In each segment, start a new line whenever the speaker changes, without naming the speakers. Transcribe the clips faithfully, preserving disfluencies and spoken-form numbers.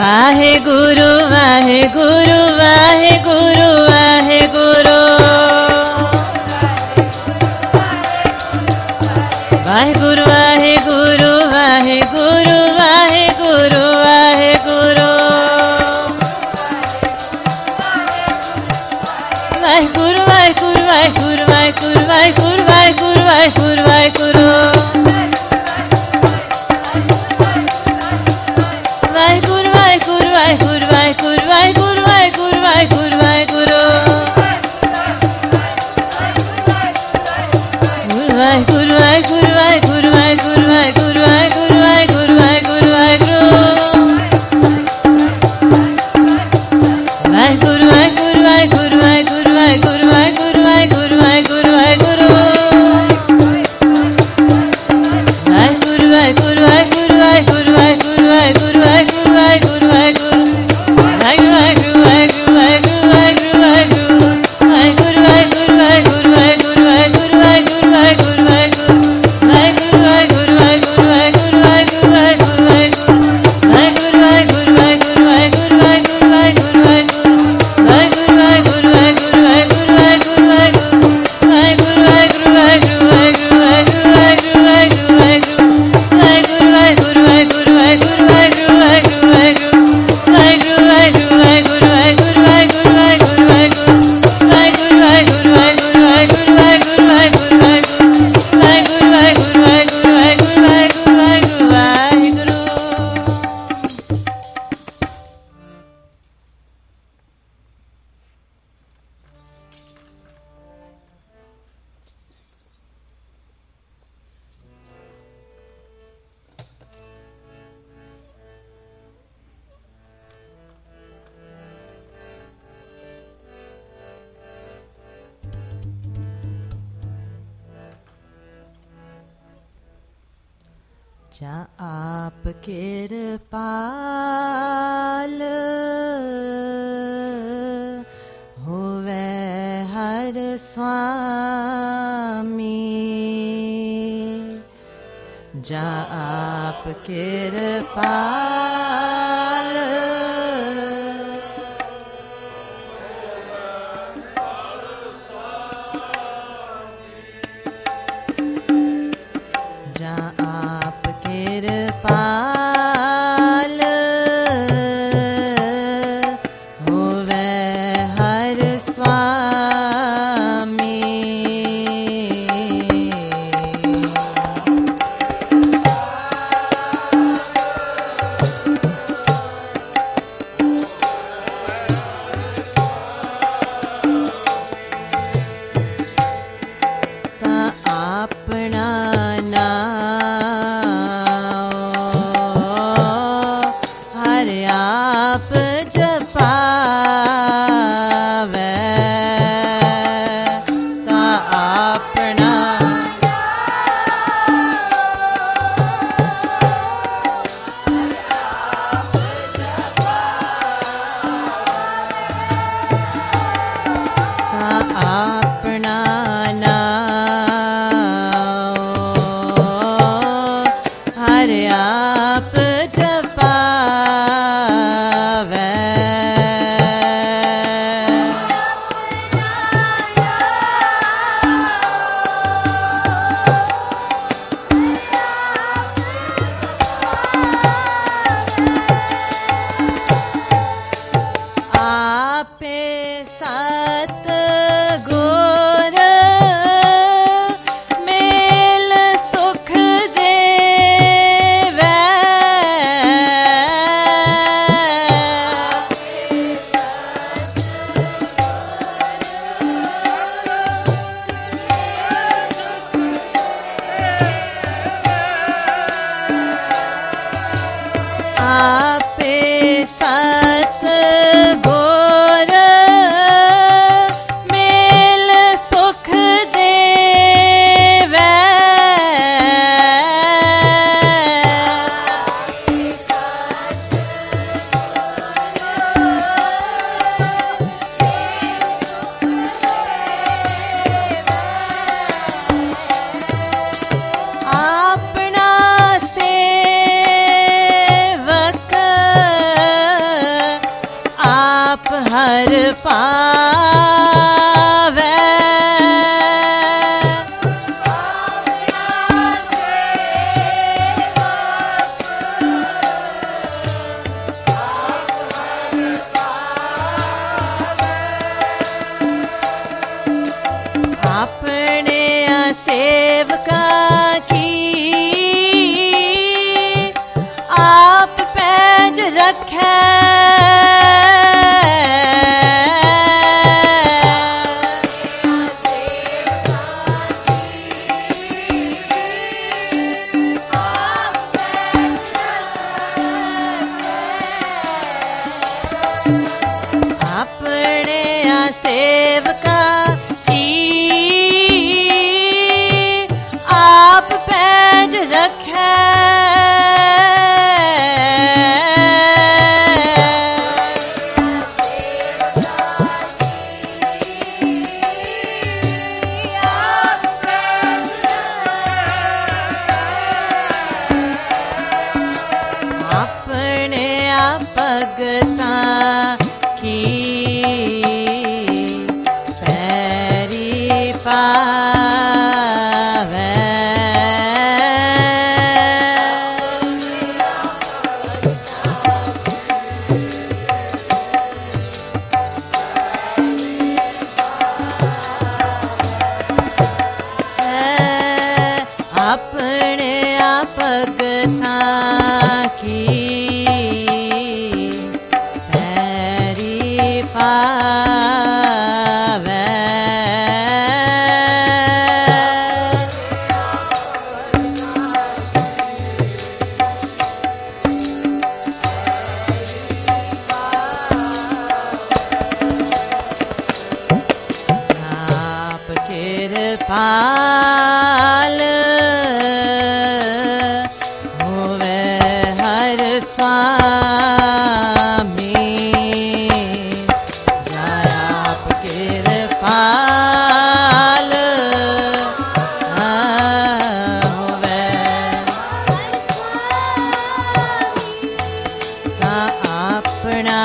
वाहे गुरु वाहे गुरु वाहे गुरु वाहे गुरु वाहे गुरु वाहे गुरु वाहे गुरु वाहे गुरु वाहे गुरु वाहे गुरु वाहे गुरु वाहे गुरु वाहे गुरु वाहे गुरु वाहे गुरु वाहे गुरु वाहे गुरु जा आप कृपाल होवे हर स्वामी जा आप कृपाल जा आप कृपाल होवे हर स्वामी रखे सेवका आप पैज रखे अपने आप भगता की अपने आप भगता की पैरी पावे आप कृपाल होवे हर स्वामी आप कृपाल होवे अपना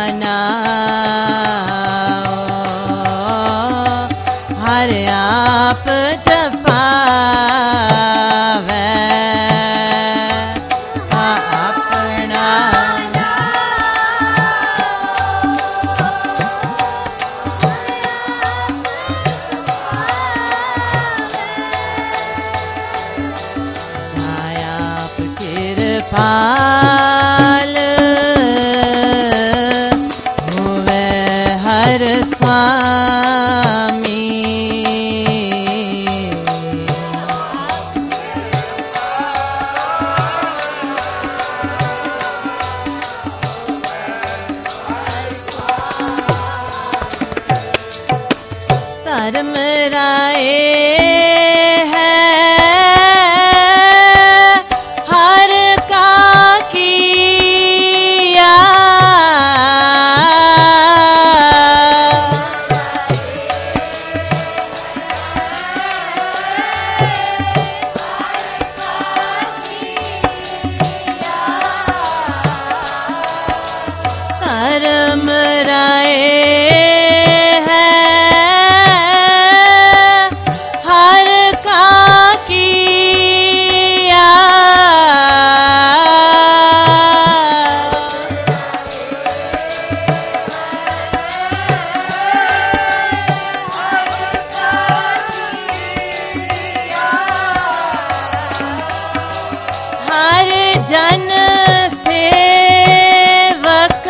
नाम हर आप जपावे अपना आप कृपाल होवे हर स्वामी धर्म राय है हर का किया धर्म राय जन सेवक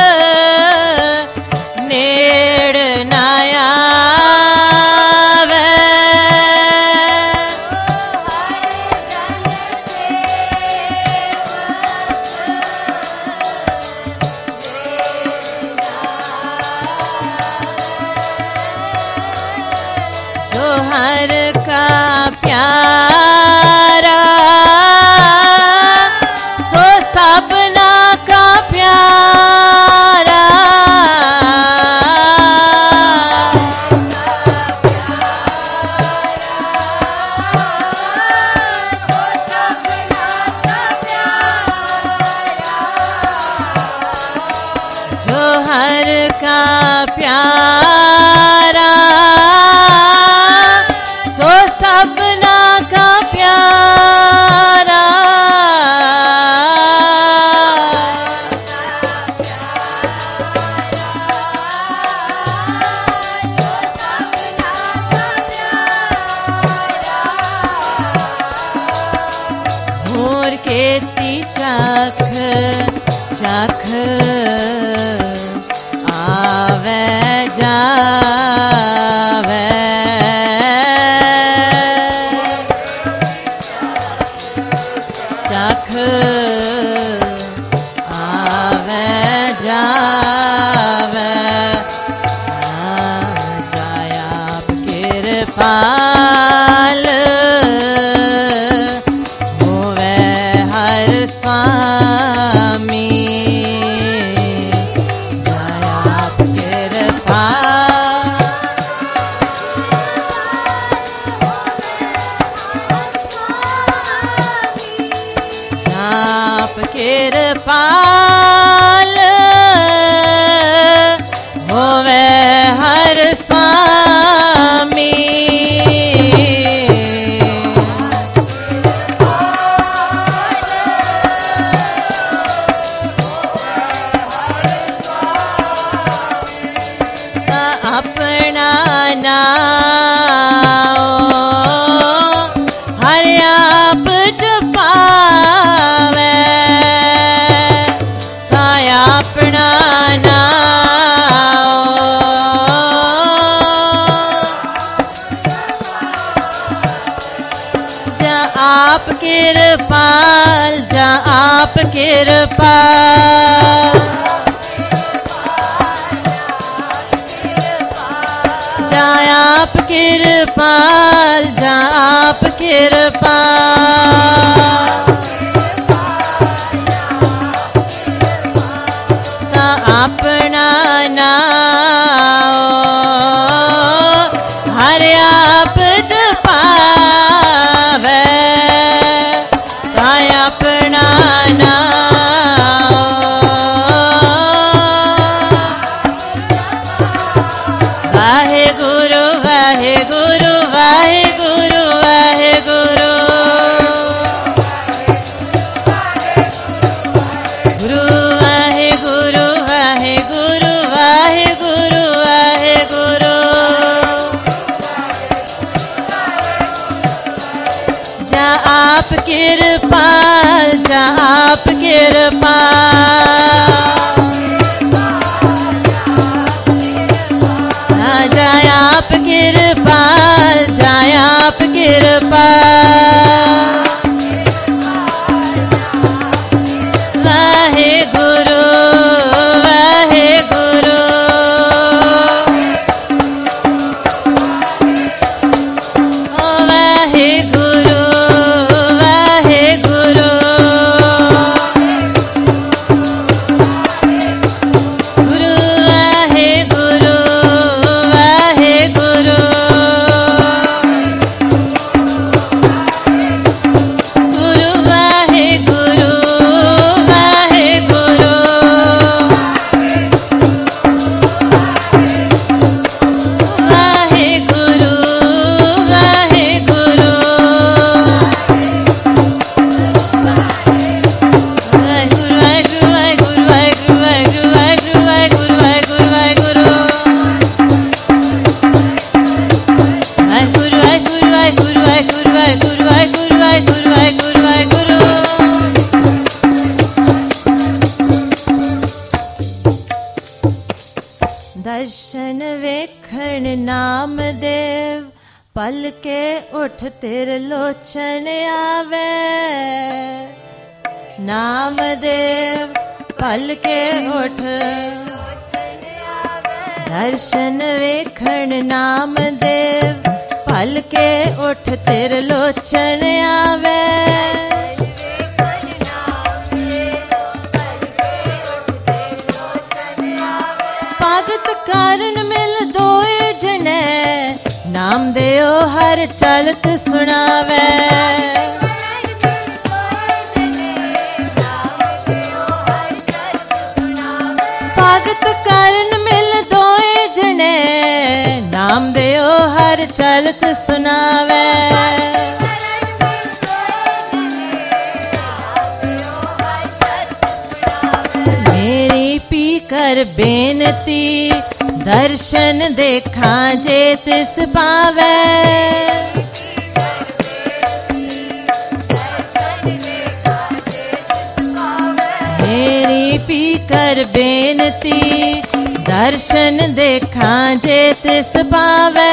नेड़ नाया जो हर का प्यारा सबना का प्यारा जो हर का प्यारा सो सबना का प्यारा चख आवे जावे चख आवे जावे जाया कृपाल होवे हर स्वामी जाया कृपाल आप कृपाल होवे हर स्वामी अपना नाम हर आप जपावे साया अपना नाम जा आप कृपाल जा आप कृपाल जा आप कृपाल जा आप कृपाल सा अपना नाम हर आप जपावे सा अपना नाम वाहे गुरु वाहे गुरु वाहे गुरु वाहे गुरु गुरु वाहे गुरु वाहे गुरु वाहे गुरु वाहे गुरु जा आप कृपाल जा आप कृपाल जाय आप कृपाल जाय आप कृपाल वाहे गुरु वाहे गुरु ओ वाहे गुरु वाहे गुरु गुरु वाहे गुरु वाहे गुरु गुरु वाहे गुरु वाहे गुरु वाहे गुरु वाहे गुरु वाहेगुरु वाहेगुरु वाहेगुरु वाहेगुरु वाहेगुरु वाहेगुरु वाहेगुरु वाहेगुरु वाहेगुरु वाहेगुरु वाहेगुरु वाहेगुरु वाहेगुरु वाहेगुरु वाहेगुरु वाहेगुरु वाहेगुरु दर्शन वेखण नाम देव पल के उठ तिर लोचन आवे नाम देव पल के उठ दर्शन वेखण नाम देव पल के उठ तिर लोचन आवे भगत कारण मिल दोए जने नाम देओ हर चलत सुनावे भगत कारण मिल दोए जने नाम देओ हर चलत सुनावे मेरी पी कर बेनती दर्शन देखा जे तिस पावे मेरी पानी पी कर बेनती, दर्शन देखा जे तिस पावे।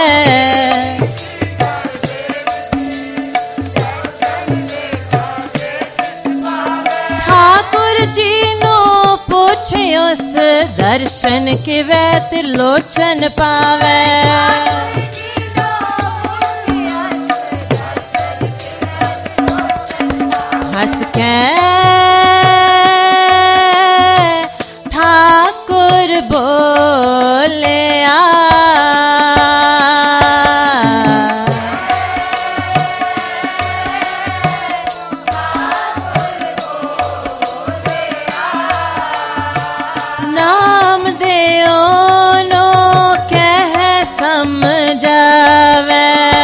ठाकुर जी नो पूछे उस दर्शन के वै त्रिलोचन पावे। हंस के ठाकुर बोले आ, नाम देओ नो कह समझावे।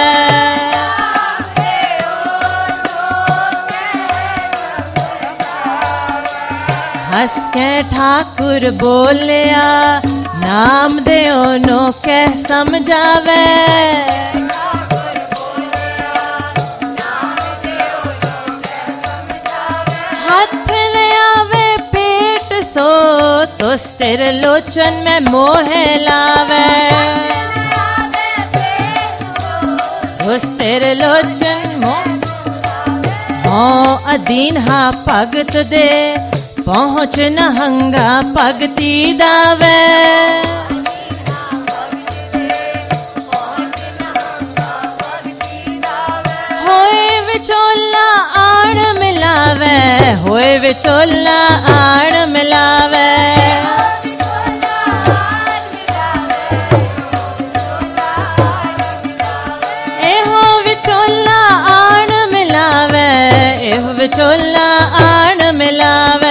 हंस के ठाकुर बोलिया, नाम देओ नो कह समझावे। हाथ ले आवे पेट सो, तो तेरे लोचन में मोह लावे। उस तेरे लोचन मोह अधीन हा भगत दे, पहुँच नहंगा भगती दावे। होए विचोला आड़ मिलावे, होए विचोला आड़ मिलावे। एहो विचोला आड़ मिलावे, एहो विचोला आड़ मिलावे।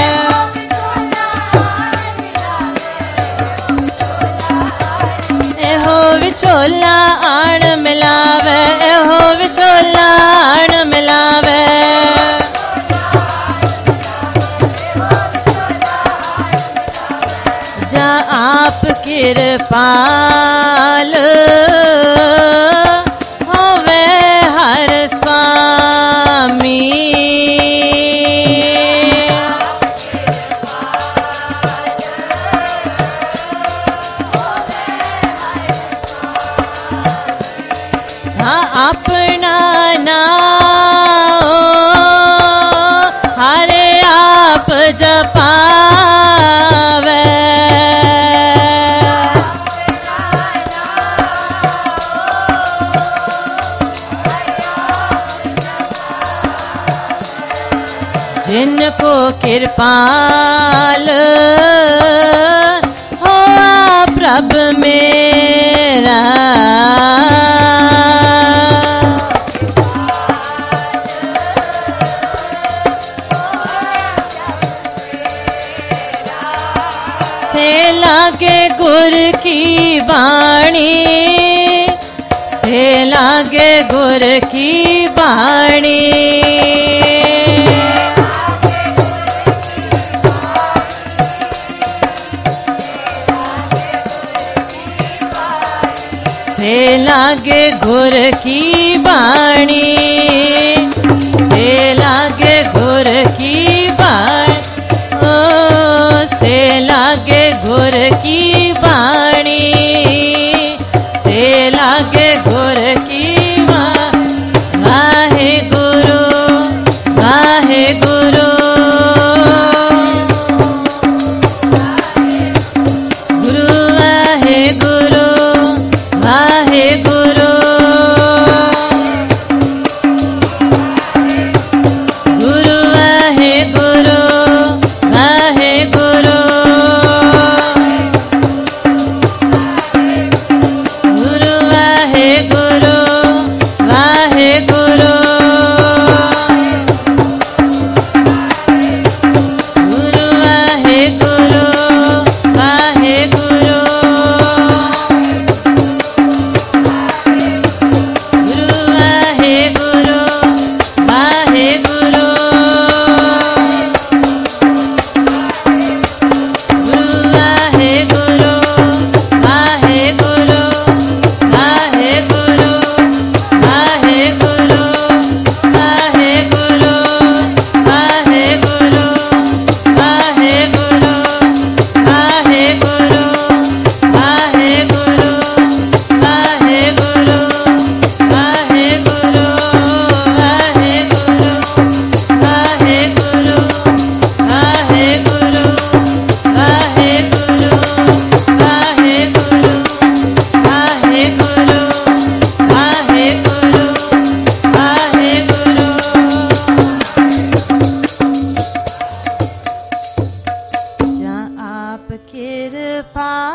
एहो विचोला आड़ मिलावे, एहो विचोला आड़ मिलावे। जा आप कृपाल होवे हर स्वामी। हाँ अपना नाम हरे आप जपावे। जिनको कृपाल हो प्रभ मेरा, से लागे गुर की बाणी, से लागे गुर की बाणी। से लागे गुर की बाणी, से लागे गुर की बाणी। ओ से लागे गुर की बाणी, से लागे गुर की बाणी। वाहे गुरु वाहे गुरु, गुरु वाहे गुरु वाहे गुरु, गुरु वाहे गुरु वाहे गुरु, पाए।